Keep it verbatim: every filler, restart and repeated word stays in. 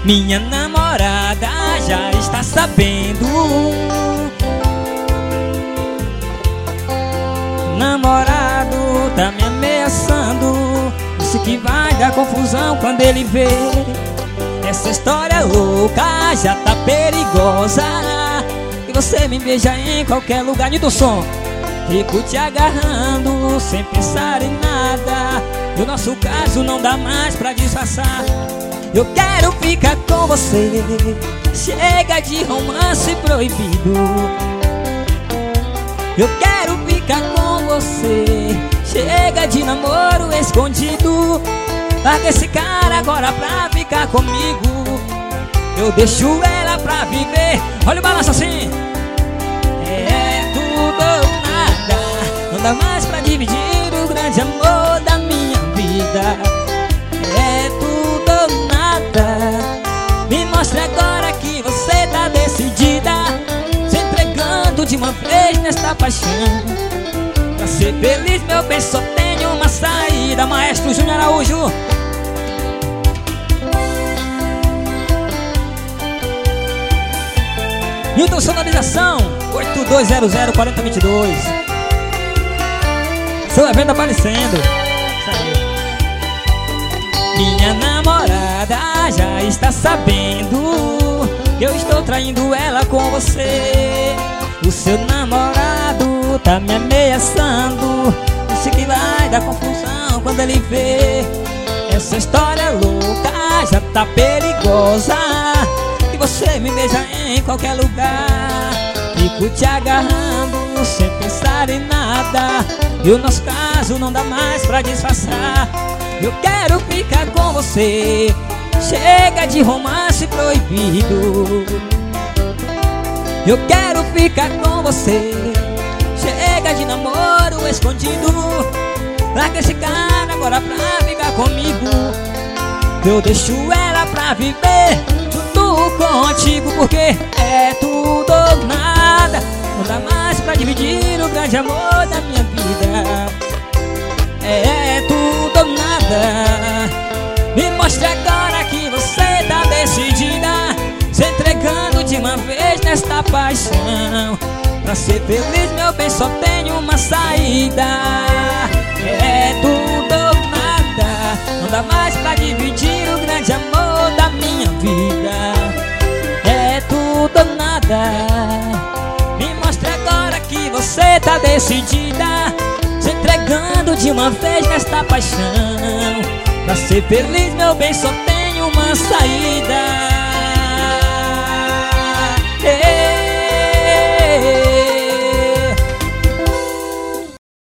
Minha namorada já está sabendo. Namorado tá me ameaçando, disse que vai dar confusão quando ele vê. Essa história louca já tá perigosa, e você me beija em qualquer lugar. E do som, fico te agarrando sem pensar em nada. E o nosso caso não dá mais pra disfarçar. Eu quero ficar com você, chega de romance proibido. Eu quero ficar com você, chega de namoro escondido. Larga esse cara agora pra ficar comigo. Eu deixo ela pra viver. Olha o balanço assim. É tudo ou nada, não dá mais pra dividir o grande amor da minha vida. É tudo ou nada, me mostre agora que você tá decidida, se entregando de uma vez nesta paixão. Pra ser feliz, meu bem, só tenho uma saída. Maestro Júnior Araújo. Então, sonorização oito dois zero zero quatro zero dois dois. Seu evento aparecendo. Minha namorada já está sabendo que eu estou traindo ela com você. O seu namorado tá me ameaçando, disse que vai dar confusão quando ele vê. Essa história louca já tá perigosa, e você me beija em qualquer lugar. Fico te agarrando sem pensar em nada, e o nosso caso não dá mais pra disfarçar. Eu quero ficar com você, chega de romance proibido. Eu quero ficar com você, chega de namoro escondido. Larga esse cara agora pra ficar comigo. Eu deixo ela pra viver tudo contigo, porque é tudo ou nada, não dá mais pra dividir o grande amor da minha vida. É tudo ou nada, me mostre agora que você tá decidida, se entregando de uma vez nesta paixão. Pra ser feliz, meu bem, só tenho uma saída. É tudo ou nada, não dá mais pra dividir o grande amor da minha vida. É tudo ou nada, me mostre agora que você tá decidida, se entregando de uma vez nesta paixão. Pra ser feliz, meu bem, só tenho uma saída.